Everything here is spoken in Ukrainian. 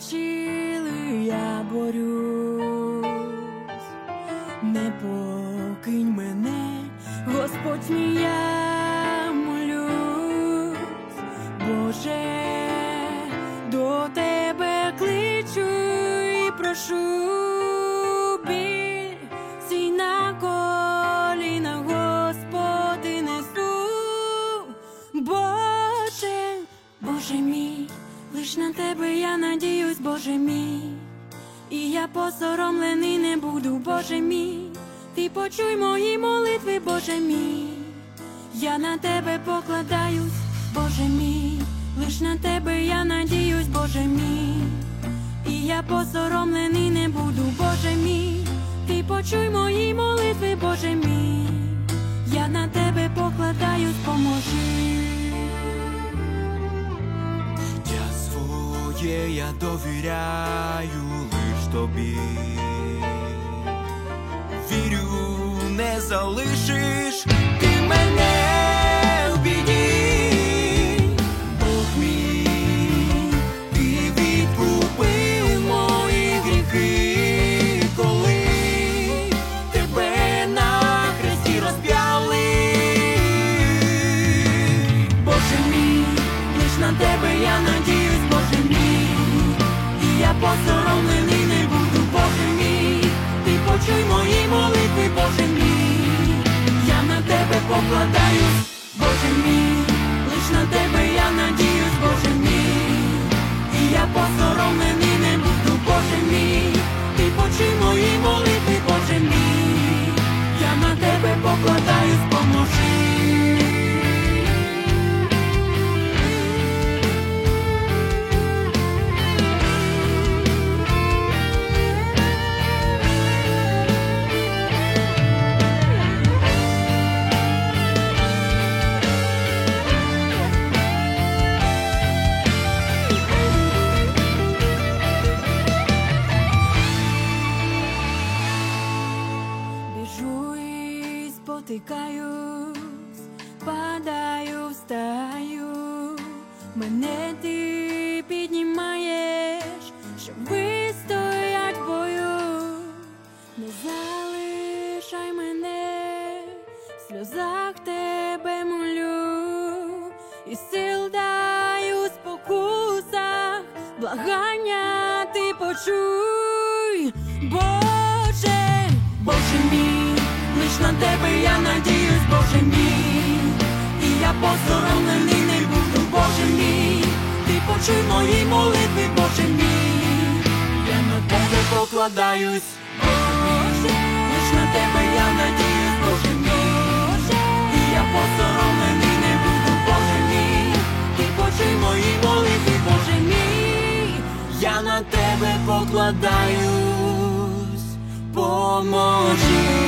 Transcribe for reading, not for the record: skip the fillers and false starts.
навчили, я борюсь. Не покинь мене, Господь мій, я молюсь. Боже, до Тебе кличу і прошу. Біль сій на колінах, Господи, несу. Боже, Боже мій, лиш на Тебе я надіюсь, Боже мій. І я посоромлений не буду, Боже мій. Ти почуй мої молитви, Боже мій. Я на Тебе покладаюсь, Боже мій. Лиш на Тебе я надіюсь, Боже мій. І я посоромлений не буду, Боже мій. Ти почуй мої молитви, Боже мій. Я на Тебе покладаюсь, поможи. Життя своє я довіряю лиш Тобі. Вірю, не залишиш Ти мене в біді. Бог мій, Ти відкупив мої гріхи, коли Тебе на хресті розп'яли. Боже мій, лиш на Тебе я надіюсь, Боже мій. І я посоромлений не буду, Боже мій. Ти почуй мої молитви, Боже мій. Я на Тебе покладаюсь, Боже мій. Лиш на Тебе я надіюсь, Боже мій. І я посоромлений не буду, Боже мій. Ти почуй мої молитви, Боже мій. Я на Тебе покладаюсь, поможи. Біжу і спотикаюсь, падаю, встаю. Мене Ти піднімаєш, щоб вистоять в бою. Не залишай мене, в сльозах Тебе молю. І сил дай у спокусах, благання Ти почуй. Боже, Боже мій, лиш на Тебе я надіюсь, Боже мій. І я посоромлений не буду, Боже мій. Ти почуй мої молитви, Боже мій. Я на Тебе покладаюсь, Боже. Лиш на Тебе я надіюсь, Боже мій. І я посоромлений не буду, Боже мій. Ти почуй мої молитви, Боже мій. Я на Тебе покладаюсь, поможи.